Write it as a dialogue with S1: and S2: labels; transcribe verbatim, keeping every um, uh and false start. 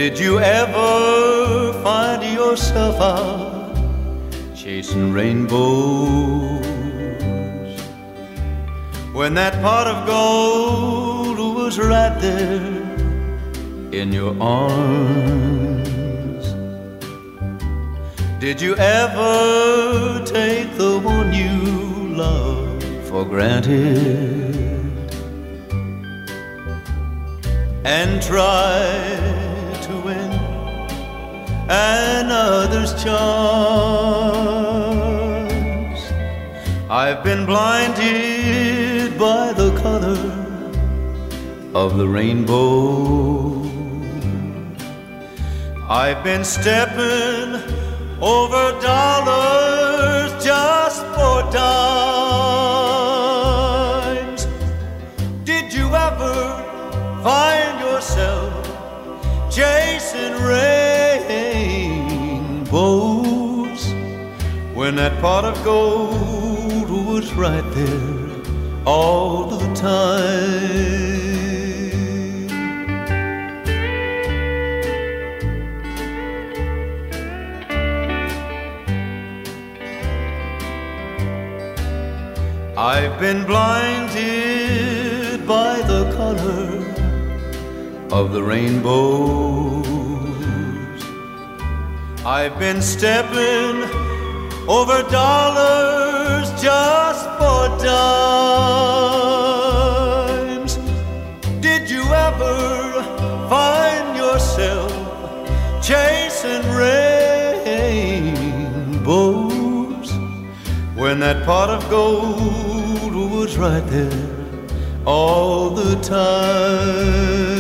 S1: Did you ever find yourself out chasing rainbows when that pot of gold was right there in your arms? Did you ever take the one you love for granted and try to win another's charms? I've been blinded by the color of the rainbow. I've been stepping over dollars just for dimes. Did you ever find yourself chasing rainbows when that pot of gold was right there all the time? I've been blinded by the color of the rainbows. I've been stepping over dollars just for dimes. Did you ever find yourself chasing rainbows when that pot of gold was right there all the time?